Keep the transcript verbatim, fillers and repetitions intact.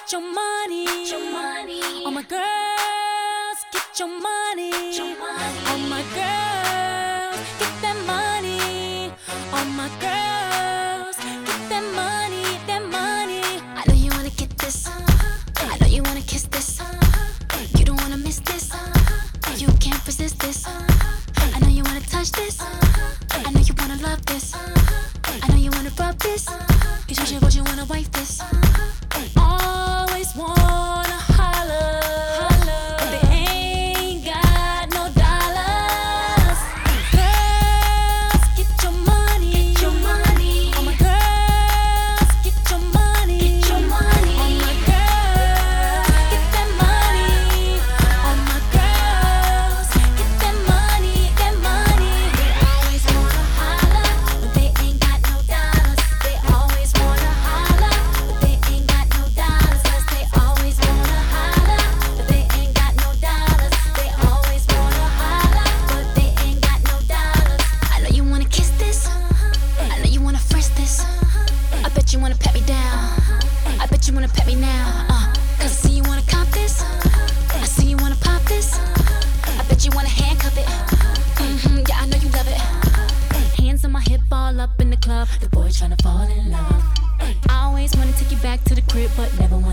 get your money. Get your money. All my girls, get your money. Get your money. All my girls, get that money. All my girls, get that money, that money. I know you wanna get this. I know you wanna kiss this. You don't wanna miss this. You can't resist this. I know you wanna touch this. I know you wanna love this. I know you wanna rub this. You should you, you wanna wife this. Always wanna holler, holler, but they ain't got no dollars. Girls, get your money. Get your money. All my girls, get your money. Get your money. All my girls, get that money. All my girls, get that money, that money. They always wanna holler, but they ain't got no dollars. They always wanna holler, but they ain't got no dollars. 'Cause they always wanna holler, but they ain't got no dollars. They always wanna holler, but they ain't got no dollars. I know you wanna kiss this. I know you wanna frisk this. I bet you wanna pat me down. I bet you wanna pet me now. Uh, Cause I see you wanna cop this. I see you wanna pop this. I bet you wanna handcuff it. Mm-hmm, yeah, I know you love it. Hands on my hip, all up in the club. The boy tryna fall in love. I always wanna take you back to the crib, but never wanna